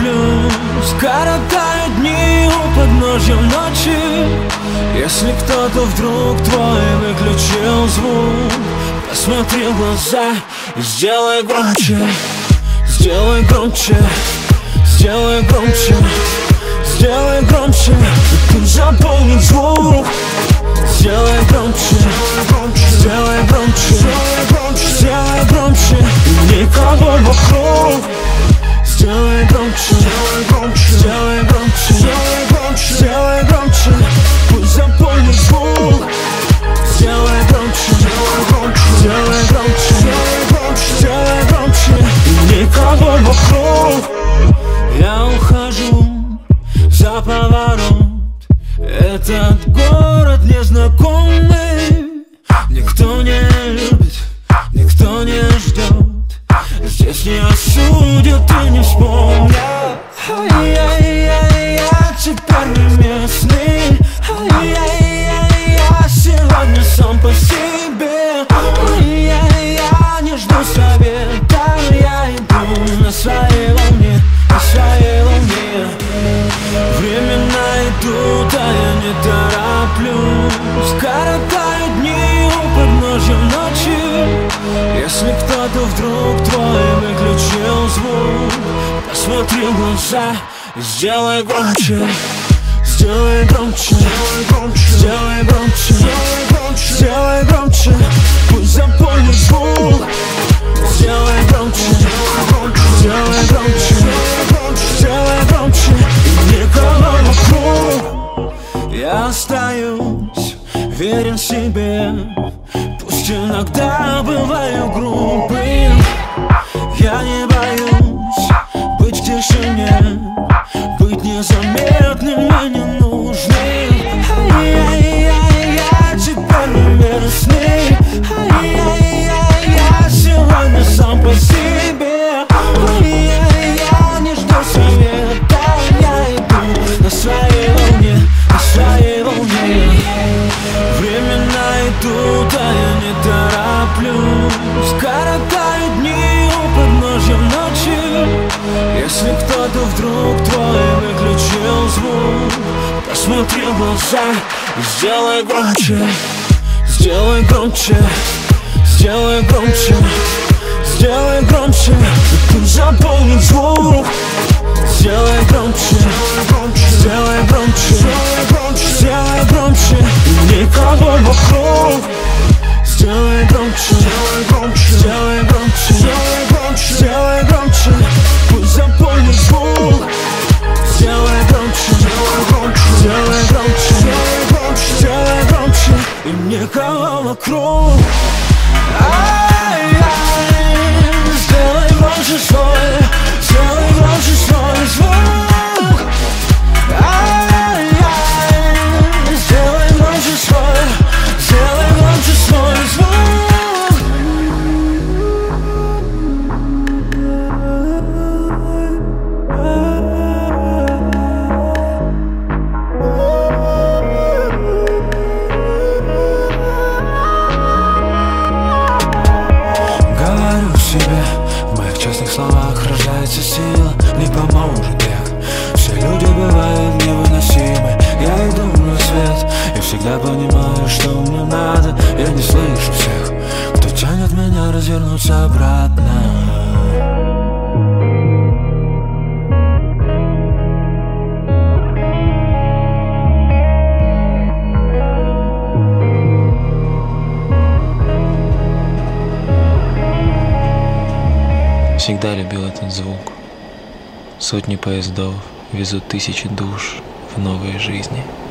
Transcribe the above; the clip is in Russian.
тороплюсь, коротаю дни у подножья ночи. Если кто-то вдруг твой выключил звук, посмотри в глаза и сделай громче. Сделай громче, сделай громче, сделай громче, и пусть заполнит звук. Сделай громче, сделай громче, сделай громче, и никого вокруг. Сделай громче, сделай громче, сделай громче, пусть заполнит звук. Сделай громче, сделай громче, сделай громче, и никого вокруг. Я ухожу за поворот, этот город незнакомый. Никто не любит, никто не ждет. Здесь не осудят и не вспомнят. Я теперь не местный. Я сегодня сам по себе. Я не жду совета. Я иду на своей волне, на своей волне. Времена идут, а я не тороплюсь. Коротаю дни у подножья ночи. Если кто-то вдруг твой выключил звук, посмотри в глаза и сделай громче. Сделай громче, сделай громче, сделай громче, пусть заполнит звук. Сделай громче, сделай громче, сделай громче, и никого вокруг. Я остаюсь верен себе, пусть иногда бываю грубым. Я не боюсь быть в тишине, быть незаметным и ненужным. Я теперь не местный. Я сегодня сам по себе. Я не жду совета. Я иду на своей волне, на своей волне. Времена идут, а я не тороплюсь. Коротаю дни у подножья ночи. Если кто-то вдруг твой выключил звук, посмотри в глаза и сделай громче. Сделай громче, сделай громче, сделай громче, и пусть заполнит звук. Сделай громче, сделай громче, сделай громче, и никого вокруг. Сделай громче, сделай громче, сделай громче, пусть заполнит звук. Сделай громче, сделай громче, сделай громче, и никого вокруг. Сделай громче свой, сделай громче свой звук. Сделай громче свой, сделай громче свой звук. Говорю себе, в моих честных словах рождается сила. Не поможет век, все люди бывают невыносимы. Я иду на свет, я всегда понимаю, что мне надо. Я не слышу всех, кто тянет меня развернуться обратно. Всегда любил этот звук. Сотни поездов везут тысячи душ в новые жизни.